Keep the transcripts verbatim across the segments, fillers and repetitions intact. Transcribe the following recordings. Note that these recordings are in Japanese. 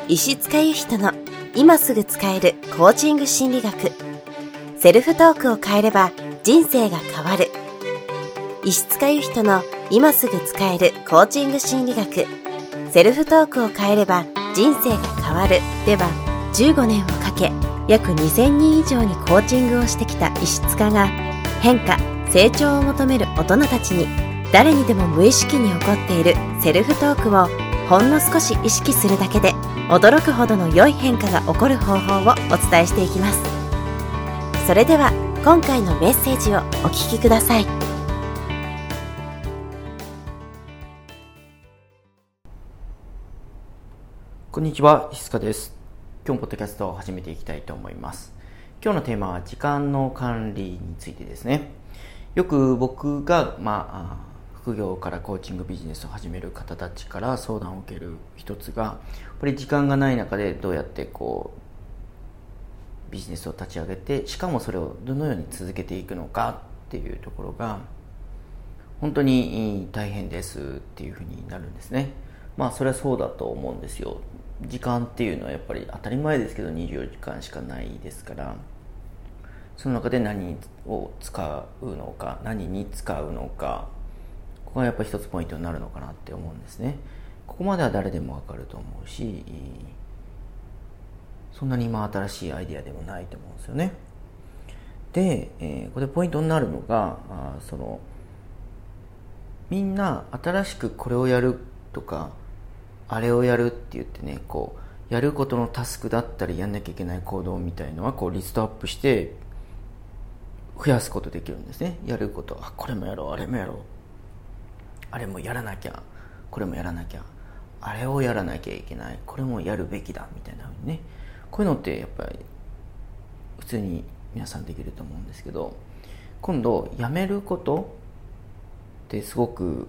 石塚由人の今すぐ使えるコーチング心理学。セルフトークを変えれば人生が変わる。石塚由人の今すぐ使えるコーチング心理学。セルフトークを変えれば人生が変わるでは、じゅうごねんをかけ約にせんにん以上にコーチングをしてきた石塚が、変化、成長を求める大人たちに、誰にでも無意識に起こっているセルフトークをほんの少し意識するだけで驚くほどの良い変化が起こる方法をお伝えしていきます。それでは今回のメッセージをお聞きください。 こんにちは、石塚です。今日もポッドキャストを始めていきたいと思います。今日のテーマは時間の管理についてですね。よく僕が、まあ、副業からコーチングビジネスを始める方たちから相談を受ける一つが、やっぱり時間がない中でどうやってこうビジネスを立ち上げて、しかもそれをどのように続けていくのかっていうところが本当に大変ですっていうふうになるんですね。まあそれはそうだと思うんですよ。時間っていうのはやっぱり当たり前ですけどにじゅうよじかんしかないですから、その中で何を使うのか、何に使うのか、ここがやっぱり一つポイントになるのかなって思うんですね。ここまでは誰でもわかると思うし、そんなに今新しいアイデアでもないと思うんですよね。で、えー、ここでポイントになるのが、あそのみんな新しくこれをやるとかあれをやるって言ってね、こうやることのタスクだったりやんなきゃいけない行動みたいのはこうリストアップして増やすことできるんですね。やること、あ、これもやろう、あれもやろう、あれもやらなきゃ、これもやらなきゃ、あれをやらなきゃいけない、これもやるべきだみたいなふうにね、こういうのってやっぱり普通に皆さんできると思うんですけど、今度やめることってすごく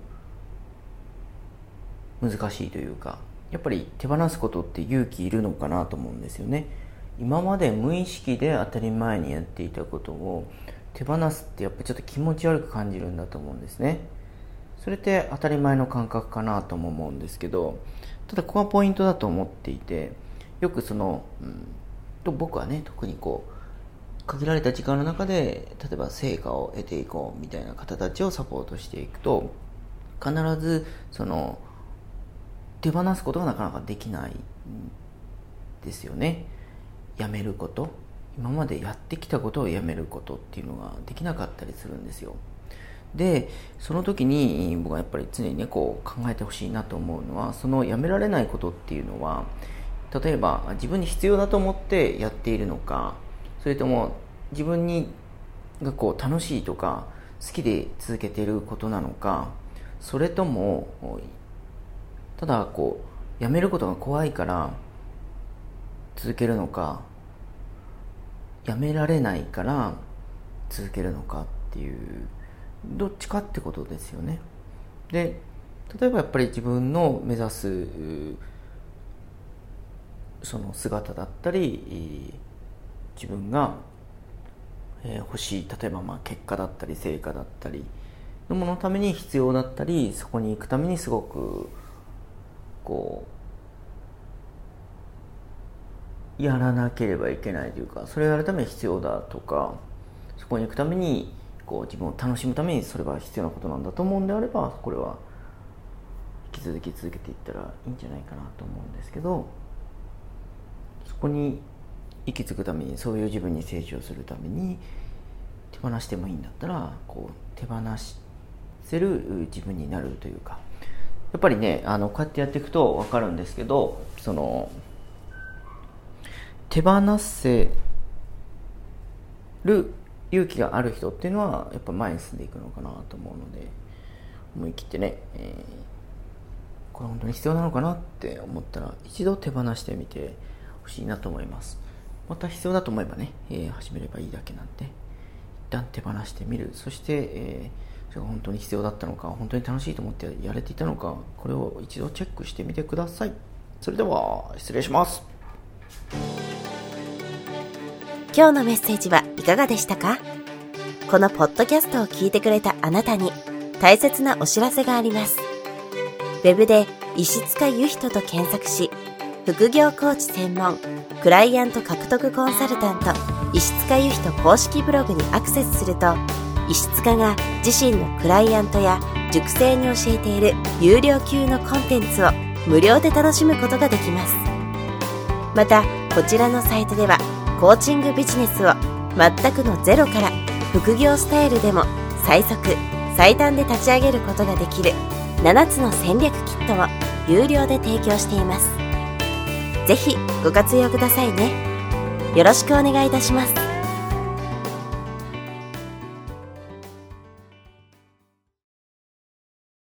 難しいというか、やっぱり手放すことって勇気いるのかなと思うんですよね。今まで無意識で当たり前にやっていたことを手放すってやっぱりちょっと気持ち悪く感じるんだと思うんですね。それって当たり前の感覚かなとも思うんですけど、ただここはポイントだと思っていて、よくその、うん、と僕はね、特にこう限られた時間の中で例えば成果を得ていこうみたいな方たちをサポートしていくと、必ずその手放すことがなかなかできないんですよね。やめること、今までやってきたことをやめることっていうのができなかったりするんですよ。で、その時に僕はやっぱり常にね、こう考えてほしいなと思うのは、そのやめられないことっていうのは、例えば自分に必要だと思ってやっているのか、それとも自分にがこう楽しいとか好きで続けていることなのか、それともただこうやめることが怖いから続けるのか、やめられないから続けるのかっていう、どっちかってことですよね。で、例えばやっぱり自分の目指すその姿だったり、自分が欲しい、例えばまあ結果だったり成果だったりのもののために必要だったり、そこに行くためにすごくこうやらなければいけないというか、それをやるために必要だとか、そこに行くためにこう自分を楽しむためにそれは必要なことなんだと思うんであれば、これは引き続き続けていったらいいんじゃないかなと思うんですけど、そこに行き着くために、そういう自分に成長するために手放してもいいんだったら、こう手放せる自分になるというか、やっぱりね、あのこうやってやっていくと分かるんですけど、その手放せる勇気がある人っていうのはやっぱ前に進んでいくのかなと思うので、思い切ってね、えー、これ本当に必要なのかなって思ったら一度手放してみてほしいなと思います。また必要だと思えばね、えー、始めればいいだけなんで、一旦手放してみる。そして、えー、それが本当に必要だったのか、本当に楽しいと思ってやれていたのか、これを一度チェックしてみてください。それでは失礼します。 今日のメッセージはいかがでしたか？このポッドキャストを聞いてくれたあなたに大切なお知らせがあります。ウェブで石塚由人と検索し、 副業コーチ専門クライアント獲得コンサルタント石塚由人公式ブログにアクセスすると、石塚が自身のクライアントや塾生に教えている有料級のコンテンツを無料で楽しむことができます。またこちらのサイトではコーチングビジネスを全くのゼロから副業スタイルでも最速最短で立ち上げることができるななつの戦略キットを有料で提供しています。ぜひご活用くださいね。よろしくお願いいたします。